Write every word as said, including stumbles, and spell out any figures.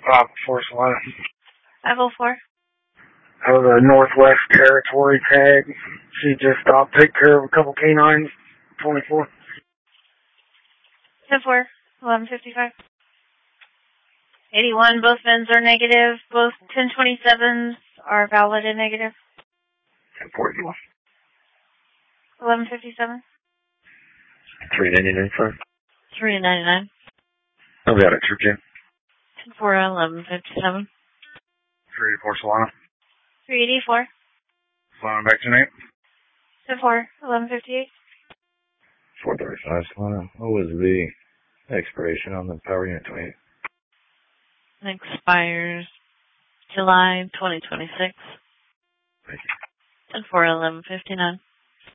Five four Solana. five oh four. That was a Northwest Territory tag. She just stopped, take care of a couple canines. twenty-four. ten four, eleven fifty-five. eighty-one, both VINs are negative. Both ten twenty-sevens are valid and negative. ten forty-one. eleven fifty-seven. three ninety-nine, sir. three ninety-nine. I've got it, True Jim. ten four, eleven fifty-seven. three eighty-four Solana. three eighty-four. Solana back to Nate. ten four, eleven fifty-eight. four thirty-five, Solana. What was the expiration on the power unit twenty-eight? Expires July twenty twenty-six. Thank you. ten four, eleven fifty-nine.